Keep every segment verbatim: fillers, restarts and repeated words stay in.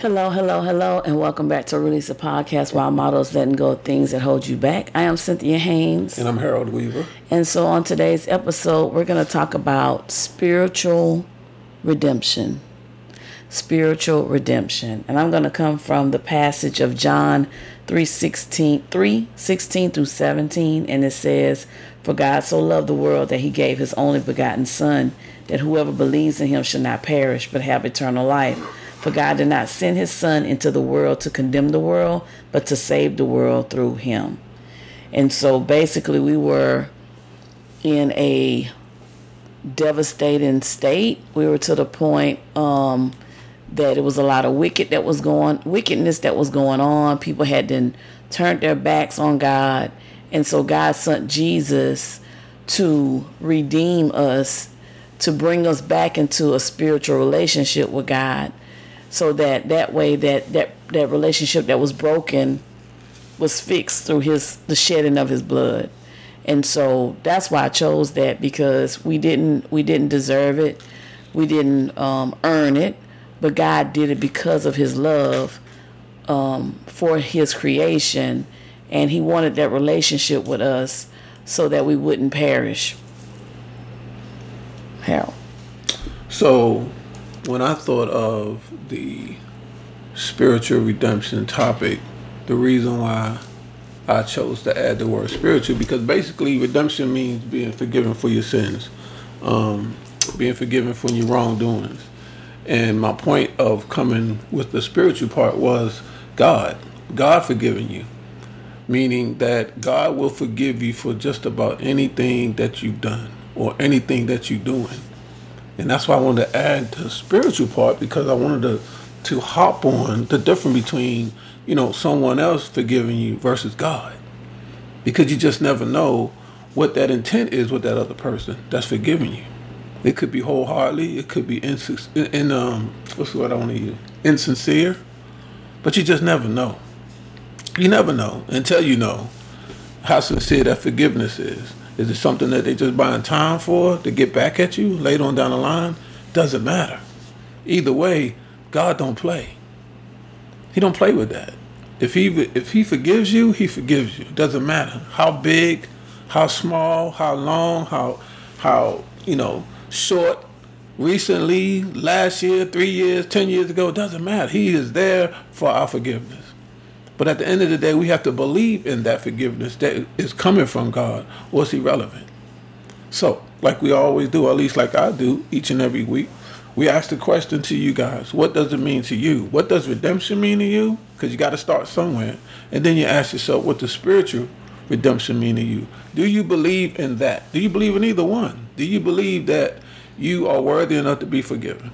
Hello, hello, hello, and welcome back to Release a Podcast, Wild Models Letting Go of Things That Hold You Back. I am Cynthia Haynes. And I'm Harold Weaver. And so on today's episode, we're going to talk about spiritual redemption. Spiritual redemption. And I'm going to come from the passage of John three sixteen, three sixteen through seventeen, and it says, "For God so loved the world that he gave his only begotten Son, that whoever believes in him shall not perish, but have eternal life. For God did not send his Son into the world to condemn the world, but to save the world through him." And so basically we were in a devastating state. We were to the point um, that it was a lot of wicked that was going, wickedness that was going on. People had then turned their backs on God. And so God sent Jesus to redeem us, to bring us back into a spiritual relationship with God. So that that way that, that that relationship that was broken was fixed through his the shedding of his blood. And so that's why I chose that, because we didn't we didn't deserve it. We didn't um, earn it. But God did it because of his love um, for his creation. And he wanted that relationship with us so that we wouldn't perish. Harold. So when I thought of the spiritual redemption topic, the reason why I chose to add the word spiritual, because basically redemption means being forgiven for your sins, um, being forgiven for your wrongdoings. And my point of coming with the spiritual part was God, God forgiving you, meaning that God will forgive you for just about anything that you've done or anything that you're doing. And that's why I wanted to add the spiritual part, because I wanted to, to hop on the difference between, you know, someone else forgiving you versus God. Because you just never know what that intent is with that other person that's forgiving you. It could be wholeheartedly. It could be insin- in, um, what's the word I want to use? Insincere. But you just never know. You never know until you know how sincere that forgiveness is. Is it something that they just buying time for to get back at you later on down the line? Doesn't matter. Either way, God don't play. He don't play with that. If he if he forgives you, he forgives you. Doesn't matter how big, how small, how long, how how you know short, recently, last year, three years, ten years ago. It doesn't matter. He is there for our forgiveness. But at the end of the day, we have to believe in that forgiveness that is coming from God, or it's irrelevant. So, like we always do, or at least like I do each and every week, we ask the question to you guys, what does it mean to you? What does redemption mean to you? Because you got to start somewhere. And then you ask yourself, what does spiritual redemption mean to you? Do you believe in that? Do you believe in either one? Do you believe that you are worthy enough to be forgiven?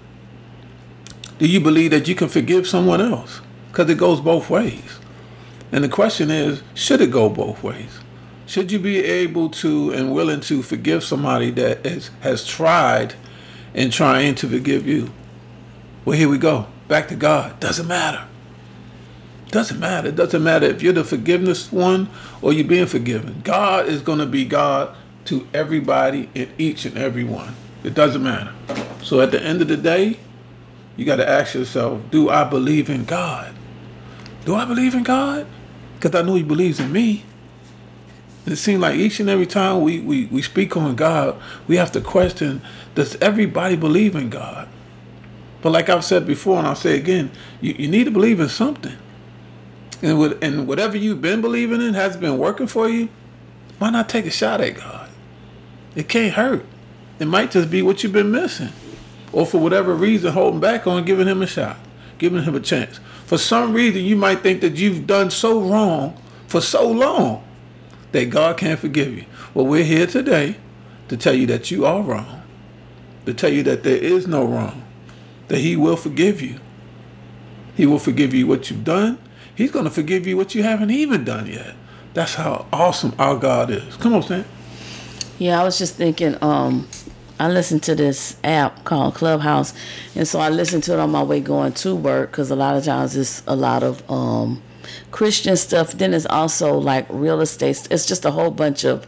Do you believe that you can forgive someone else? Because it goes both ways. And the question is, should it go both ways? Should you be able to and willing to forgive somebody that is, has tried and trying to forgive you? Well, here we go. Back to God. Doesn't matter. Doesn't matter. It doesn't matter if you're the forgiveness one or you're being forgiven. God is going to be God to everybody and each and every one. It doesn't matter. So at the end of the day, you got to ask yourself, do I believe in God? Do I believe in God? Because I know he believes in me. And it seems like each and every time we, we, we speak on God, we have to question, does everybody believe in God? But like I've said before, and I'll say again, you, you need to believe in something. And, with, and whatever you've been believing in has been working for you, why not take a shot at God? It can't hurt. It might just be what you've been missing. Or for whatever reason, holding back on giving him a shot, giving him a chance. For some reason, you might think that you've done so wrong for so long that God can't forgive you. Well, we're here today to tell you that you are wrong, to tell you that there is no wrong, that he will forgive you. He will forgive you what you've done. He's going to forgive you what you haven't even done yet. That's how awesome our God is. Come on, Sam. Yeah, I was just thinking, um, I listened to this app called Clubhouse, and so I listened to it on my way going to work, because a lot of times it's a lot of um, Christian stuff. Then it's also like real estate. It's just a whole bunch of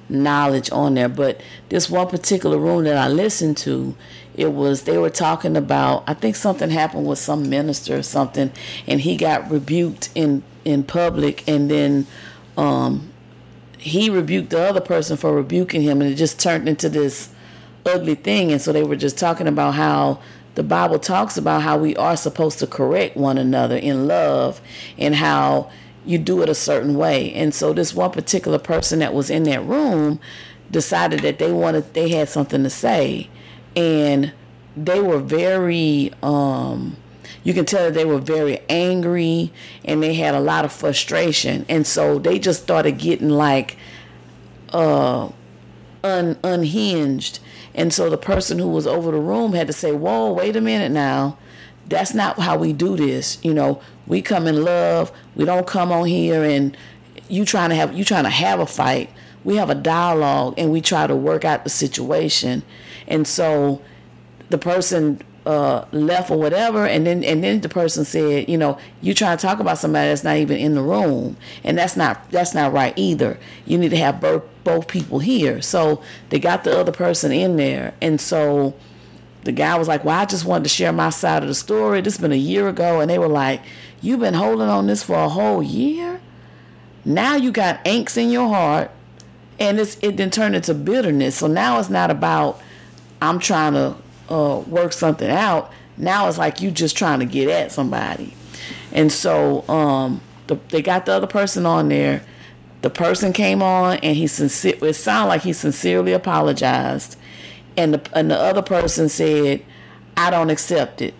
knowledge on there. But this one particular room that I listened to, it was, they were talking about, I think something happened with some minister or something, and he got rebuked in, in public, and then um, he rebuked the other person for rebuking him, and it just turned into this ugly thing. And so they were just talking about how the Bible talks about how we are supposed to correct one another in love, and how you do it a certain way. And so this one particular person that was in that room decided that they wanted, they had something to say. And they were very, um, you can tell that they were very angry, and they had a lot of frustration. And so they just started getting like uh, un- unhinged. And so the person who was over the room had to say, whoa, wait a minute now. That's not how we do this. You know, we come in love. We don't come on here and you trying to have, you trying to have a fight. We have a dialogue, and we try to work out the situation. And so the person uh, left or whatever, and then and then the person said, you know, you trying to talk about somebody that's not even in the room, and that's not that's not right either. You need to have both both people here. So they got the other person in there, and so the guy was like, well, I just wanted to share my side of the story. This has been a year ago, and they were like, you've been holding on this for a whole year? Now you got angst in your heart, and it's it then turned into bitterness. So now it's not about I'm trying to uh, work something out. Now it's like you just trying to get at somebody. And so um, the, they got the other person on there. The person came on, and he sincere. It sounded like he sincerely apologized. And the, and the other person said, I don't accept it.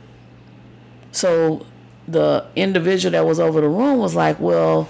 So the individual that was over the room was like, well,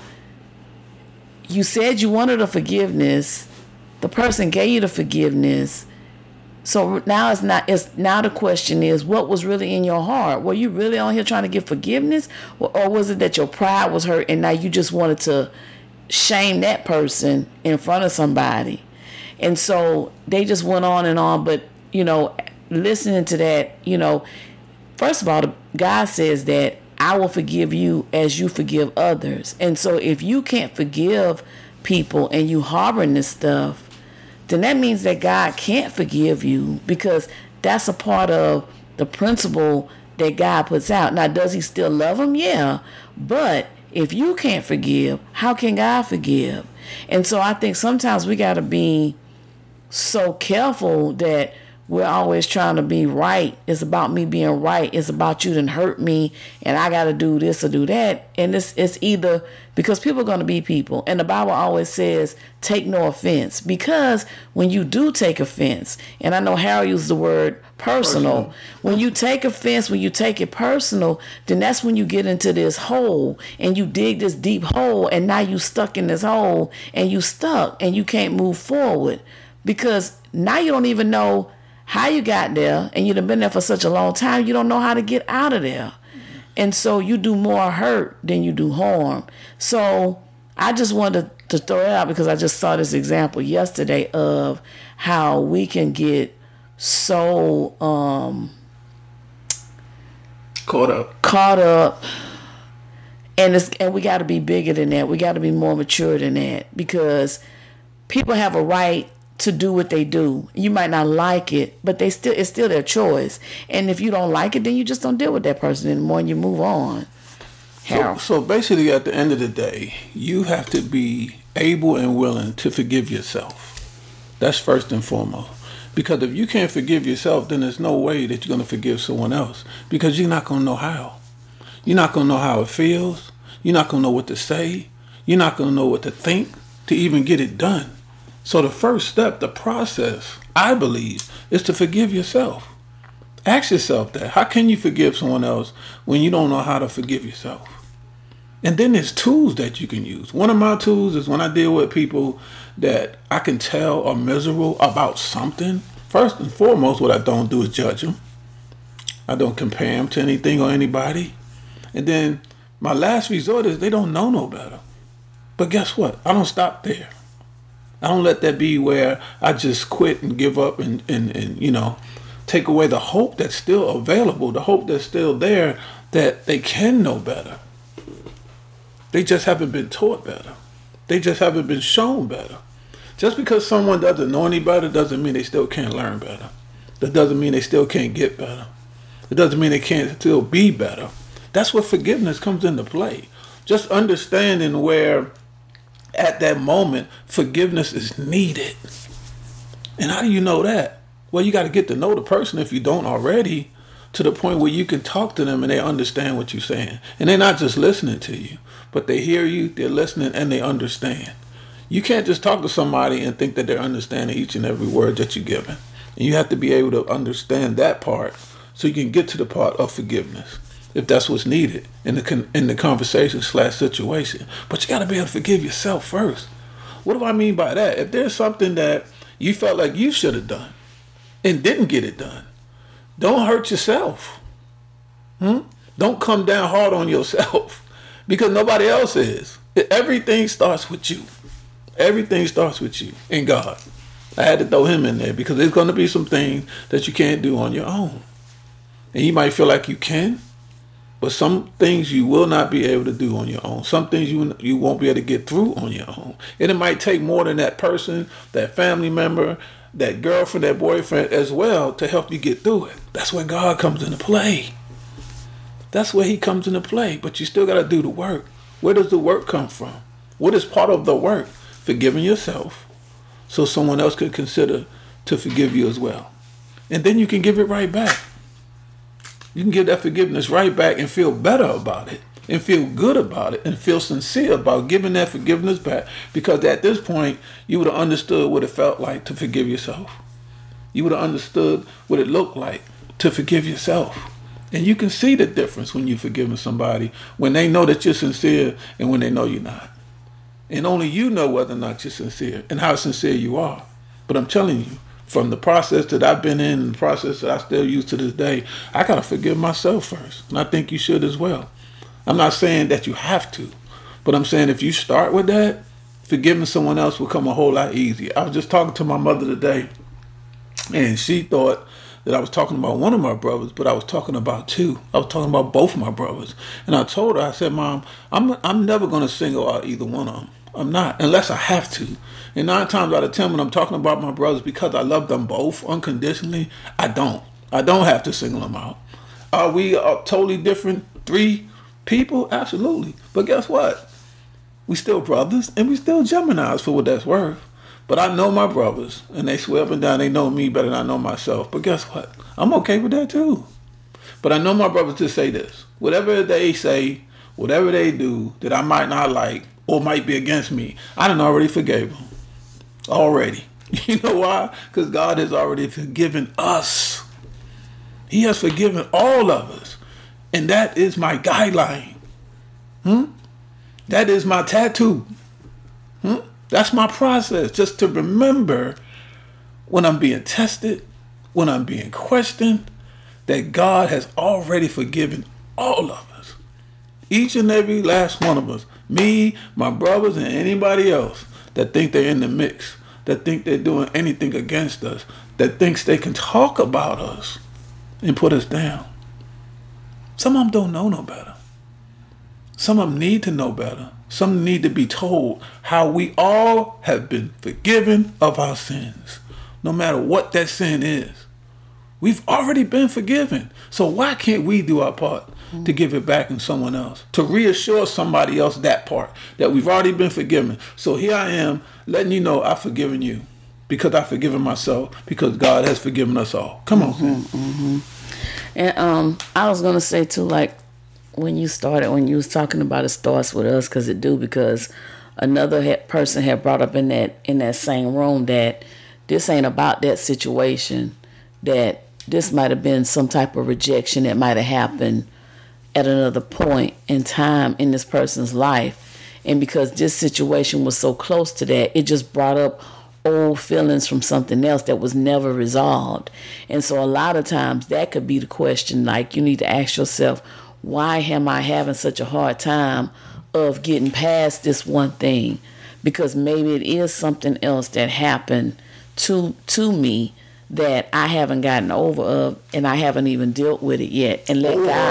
you said you wanted a forgiveness. The person gave you the forgiveness. So now it's not. It's now the question is, what was really in your heart? Were you really on here trying to get forgiveness, or, or was it that your pride was hurt and now you just wanted to shame that person in front of somebody? And so they just went on and on. But you know, listening to that, you know, first of all, the God says that I will forgive you as you forgive others. And so if you can't forgive people and you harboring this stuff, then that means that God can't forgive you, because that's a part of the principle that God puts out. Now, does he still love them? Yeah. But if you can't forgive, how can God forgive? And so I think sometimes we got to be so careful that we're always trying to be right. It's about me being right. It's about you done hurt me, and I got to do this or do that. And it's, it's either, because people are going to be people. And the Bible always says, take no offense. Because when you do take offense, and I know Harold used the word personal. personal. When you take offense, when you take it personal, then that's when you get into this hole, and you dig this deep hole, and now you stuck in this hole, and you stuck, and you can't move forward. Because now you don't even know how you got there, and you've been there for such a long time, you don't know how to get out of there. And so you do more hurt than you do harm. So I just wanted to throw it out because I just saw this example yesterday of how we can get so um, caught up. Caught up. And it's, and we got to be bigger than that. We got to be more mature than that, because people have a right to do what they do. You might not like it, but they still it's still their choice. And if you don't like it, then you just don't deal with that person anymore, and you move on. So, so basically, at the end of the day, you have to be able and willing to forgive yourself. That's first and foremost. Because if you can't forgive yourself, then there's no way that you're going to forgive someone else, because you're not going to know how. You're not going to know how it feels. You're not going to know what to say. You're not going to know what to think to even get it done. So the first step, the process, I believe, is to forgive yourself. Ask yourself that. How can you forgive someone else when you don't know how to forgive yourself? And then there's tools that you can use. One of my tools is when I deal with people that I can tell are miserable about something. First and foremost, what I don't do is judge them. I don't compare them to anything or anybody. And then my last resort is they don't know no better. But guess what? I don't stop there. I don't let that be where I just quit and give up and, and, and, you know, take away the hope that's still available, the hope that's still there, that they can know better. They just haven't been taught better. They just haven't been shown better. Just because someone doesn't know any better doesn't mean they still can't learn better. That doesn't mean they still can't get better. It doesn't mean they can't still be better. That's where forgiveness comes into play. Just understanding where at that moment forgiveness is needed. And how do you know that? Well, you got to get to know the person if you don't already, to the point where you can talk to them and they understand what you're saying. And they're not just listening to you, but they hear you, they're listening, and they understand. You can't just talk to somebody and think that they're understanding each and every word that you're giving. And you have to be able to understand that part so you can get to the part of forgiveness, if that's what's needed in the con- in the conversation slash situation. But you got to be able to forgive yourself first. What do I mean by that? If there's something that you felt like you should have done and didn't get it done, don't hurt yourself. Hmm? Don't come down hard on yourself because nobody else is. Everything starts with you. Everything starts with you and God. I had to throw him in there because there's going to be some things that you can't do on your own. And you might feel like you can, but some things you will not be able to do on your own. Some things you you won't be able to get through on your own. And it might take more than that person, that family member, that girlfriend, that boyfriend as well to help you get through it. That's where God comes into play. That's where he comes into play. But you still got to do the work. Where does the work come from? What is part of the work? Forgiving yourself so someone else could consider to forgive you as well. And then you can give it right back. You can give that forgiveness right back and feel better about it and feel good about it and feel sincere about giving that forgiveness back, because at this point you would have understood what it felt like to forgive yourself. You would have understood what it looked like to forgive yourself. And you can see the difference when you're forgiving somebody, when they know that you're sincere and when they know you're not. And only you know whether or not you're sincere and how sincere you are. But I'm telling you, from the process that I've been in and the process that I still use to this day, I got to forgive myself first. And I think you should as well. I'm not saying that you have to, but I'm saying if you start with that, forgiving someone else will come a whole lot easier. I was just talking to my mother today, and she thought that I was talking about one of my brothers, but I was talking about two. I was talking about both my brothers. And I told her, I said, Mom, I'm I'm never going to single out either one of them. I'm not, unless I have to. And nine times out of ten, when I'm talking about my brothers, because I love them both unconditionally, I don't. I don't have to single them out. Are we a totally different three people? Absolutely. But guess what? We still brothers, and we still Geminis for what that's worth. But I know my brothers, and they swear up and down they know me better than I know myself. But guess what? I'm okay with that too. But I know my brothers to say this. Whatever they say, whatever they do that I might not like or might be against me, I done already forgave them. Already. You know why? Because God has already forgiven us. He has forgiven all of us. And that is my guideline. Hmm? That is my tattoo. Hmm? That's my process. Just to remember when I'm being tested, when I'm being questioned, that God has already forgiven all of us. Each and every last one of us. Me, my brothers, and anybody else that think they're in the mix, that think they're doing anything against us, that thinks they can talk about us and put us down. Some of them don't know no better. Some of them need to know better. Some need to be told how we all have been forgiven of our sins, no matter what that sin is. We've already been forgiven. So why can't we do our part to give it back in someone else, to reassure somebody else that part, that we've already been forgiven? So here I am letting you know I've forgiven you because I've forgiven myself, because God has forgiven us all. Come on. Mm-hmm, mm-hmm. And um, I was going to say too, like, when you started, when you was talking about it starts with us, because it do, because another had, person had brought up in that in that same room that this ain't about that situation, that this might have been some type of rejection that might have happened at another point in time in this person's life. And because this situation was so close to that, it just brought up old feelings from something else that was never resolved. And so a lot of times that could be the question, like you need to ask yourself, why am I having such a hard time of getting past this one thing? Because maybe it is something else that happened to to me that I haven't gotten over of, and I haven't even dealt with it yet. And let or, God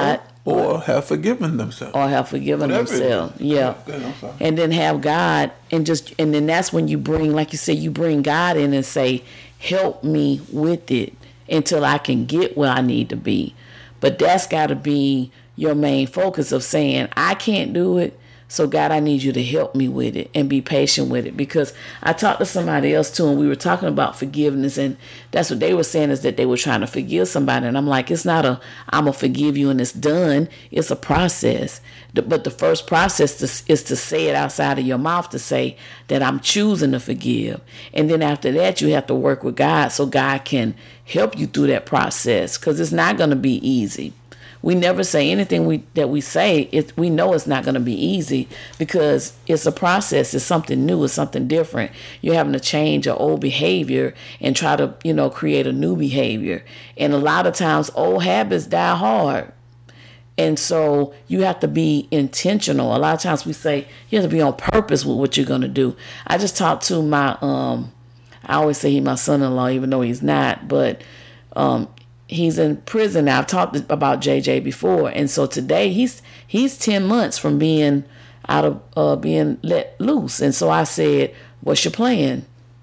or have forgiven themselves, or have forgiven Whatever themselves. Yeah, yeah I'm sorry. And then have God, and just and then that's when you bring, like you said, you bring God in and say, "Help me with it until I can get where I need to be." But that's got to be your main focus of saying, "I can't do it. So God, I need you to help me with it and be patient with it." Because I talked to somebody else too, and we were talking about forgiveness, and that's what they were saying, is that they were trying to forgive somebody. And I'm like, it's not a, I'm going to forgive you and it's done. It's a process. But the first process is to say it outside of your mouth, to say that I'm choosing to forgive. And then after that, you have to work with God so God can help you through that process, because it's not going to be easy. We never say anything we that we say, it, we know it's not going to be easy, because it's a process. It's something new. It's something different. You're having to change your old behavior and try to, you know, create a new behavior. And a lot of times old habits die hard. And so you have to be intentional. A lot of times we say you have to be on purpose with what you're going to do. I just talked to my, um, I always say he's my son-in-law, even though he's not, but um, he's in prison now. I've talked about J J before, and so today he's he's ten months from being out of uh, being let loose. And so I said, "What's your plan?"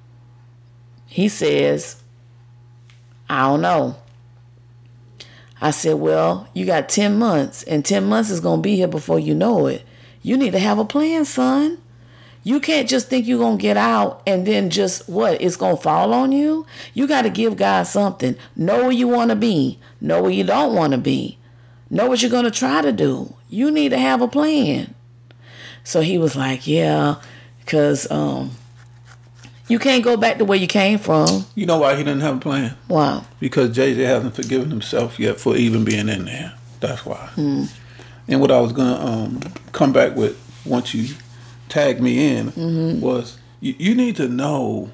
He says, "I don't know." I said, "Well, you got ten months, and ten months is gonna be here before you know it. You need to have a plan, son. You can't just think you're going to get out and then just, what, it's going to fall on you? You got to give God something. Know where you want to be. Know where you don't want to be. Know what you're going to try to do. You need to have a plan." So he was like, "Yeah, because um, you can't go back to where you came from." You know why he didn't have a plan? Why? Because J J hasn't forgiven himself yet for even being in there. That's why. Mm. And what I was going to um, come back with once you tag me in mm-hmm. was you, you need to know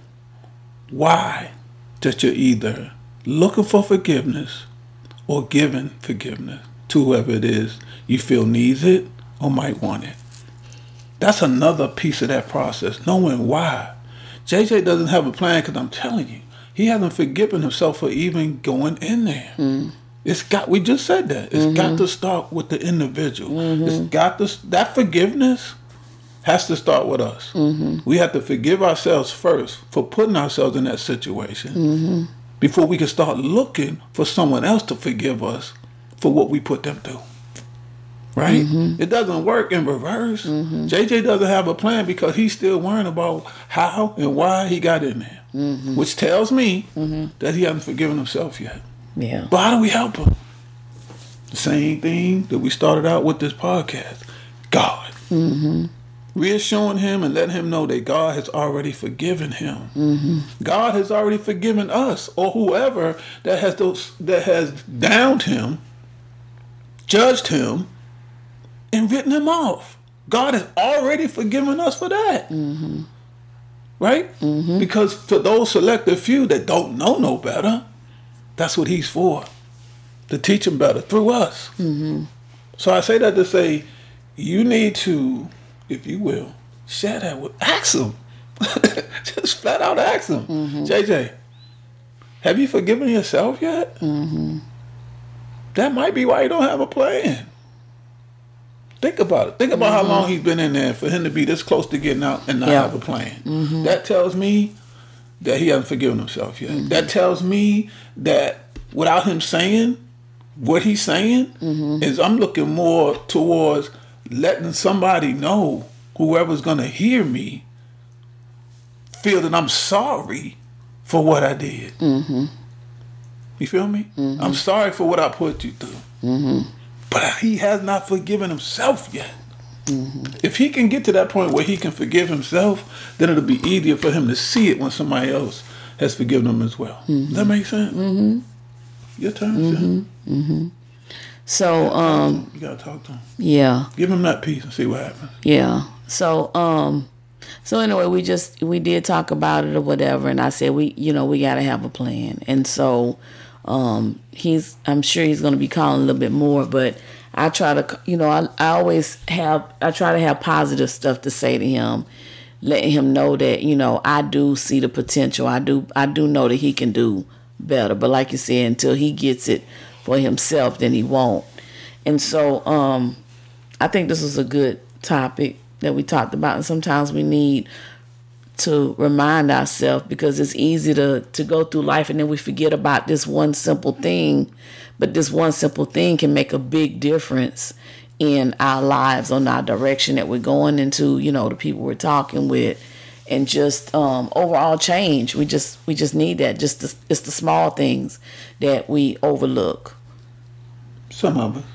why that you're either looking for forgiveness or giving forgiveness to whoever it is you feel needs it or might want it. That's another piece of that process, knowing why. J J doesn't have a plan because I'm telling you, he hasn't forgiven himself for even going in there. Mm. It's got, we just said that. It's mm-hmm. got to start with the individual. Mm-hmm. It's got to, that forgiveness has to start with us. Mm-hmm. We have to forgive ourselves first for putting ourselves in that situation mm-hmm. before we can start looking for someone else to forgive us for what we put them through. Right? Mm-hmm. It doesn't work in reverse. Mm-hmm. J J doesn't have a plan because he's still worrying about how and why he got in there, mm-hmm. which tells me mm-hmm. that he hasn't forgiven himself yet. Yeah. But how do we help him? The same thing that we started out with this podcast. God. Mm-hmm. Reassuring him and letting him know that God has already forgiven him. Mm-hmm. God has already forgiven us, or whoever that has those that has downed him, judged him, and written him off. God has already forgiven us for that. Mm-hmm. Right? Mm-hmm. Because for those selected few that don't know no better, that's what he's for. To teach them better through us. Mm-hmm. So I say that to say, you need to, if you will, share that with, ask him. Just flat out ask him. Mm-hmm. J J, have you forgiven yourself yet? Mm-hmm. That might be why you don't have a plan. Think about it. Think about mm-hmm. how long he's been in there for him to be this close to getting out and not yeah. have a plan. Mm-hmm. That tells me that he hasn't forgiven himself yet. Mm-hmm. That tells me that without him saying what he's saying, mm-hmm. is I'm looking more towards letting somebody know, whoever's going to hear me, feel that I'm sorry for what I did. Mm-hmm. You feel me? Mm-hmm. I'm sorry for what I put you through. Mm-hmm. But he has not forgiven himself yet. Mm-hmm. If he can get to that point where he can forgive himself, then it'll be easier for him to see it when somebody else has forgiven him as well. Mm-hmm. Does that make sense? Mm-hmm. Your turn, mm-hmm. Mm-hmm. So, you um... you gotta talk to him. Yeah. Give him that piece and see what happens. Yeah. So, um... So anyway, we just, we did talk about it or whatever, and I said, we, you know, we gotta have a plan. And so... Um, he's, I'm sure he's going to be calling a little bit more, but I try to, you know, I, I always have, I try to have positive stuff to say to him, letting him know that, you know, I do see the potential. I do, I do know that he can do better. But like you said, until he gets it for himself, then he won't. And so um, I think this is a good topic that we talked about. And sometimes we need to remind ourselves, because it's easy to, to go through life and then we forget about this one simple thing. But this one simple thing can make a big difference in our lives, on our direction that we're going into, you know, the people we're talking with, and just um, overall change. We just we just need that. Just the, it's the small things that we overlook. Some of us.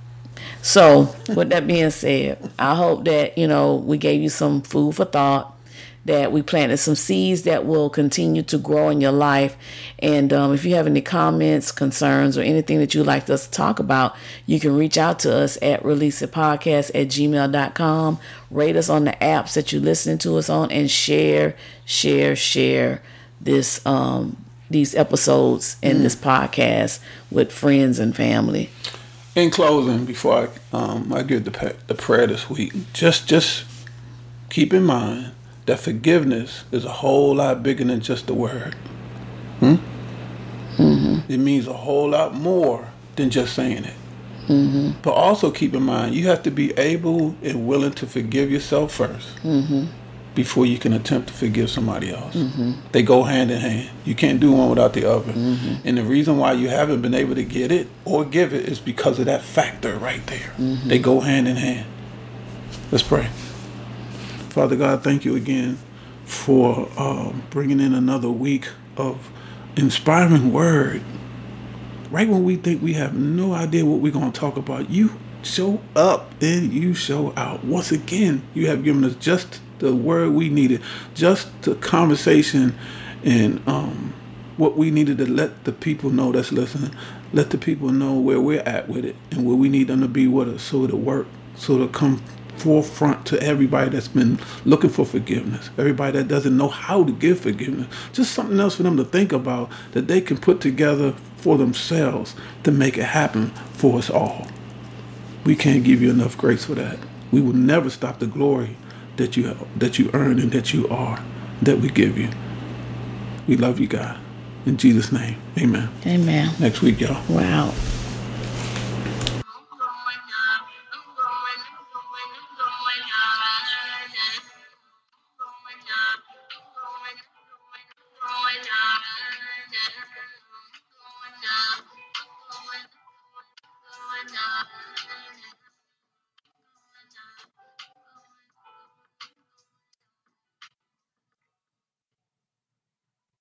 So, with that being said, I hope that, you know, we gave you some food for thought, that we planted some seeds that will continue to grow in your life. And um, if you have any comments, concerns, or anything that you'd like us to talk about, you can reach out to us at release it podcast at gmail dot com. Rate us on the apps that you're listening to us on, and share, share, share this um, these episodes and mm. this podcast with friends and family. In closing, before I, um, I give the, the prayer this week, just just keep in mind that forgiveness is a whole lot bigger than just a word. Hmm? Mm-hmm. It means a whole lot more than just saying it. Mm-hmm. But also keep in mind, you have to be able and willing to forgive yourself first mm-hmm. before you can attempt to forgive somebody else. Mm-hmm. They go hand in hand. You can't do one without the other. Mm-hmm. And the reason why you haven't been able to get it or give it is because of that factor right there. Mm-hmm. They go hand in hand. Let's pray. Father God, thank you again for um, bringing in another week of inspiring word. Right when we think we have no idea what we're going to talk about, you show up and you show out. Once again, you have given us just the word we needed, just the conversation and um, what we needed to let the people know that's listening. Let the people know where we're at with it and where we need them to be with us, so it'll work, so it'll come forefront to everybody that's been looking for forgiveness, everybody that doesn't know how to give forgiveness, just something else for them to think about that they can put together for themselves to make it happen for us all. We can't give you enough grace for that. We will never stop the glory that you have, that you earn and that you are, that we give you. We love you, God. In Jesus' name, amen. Amen. Next week, y'all. Wow.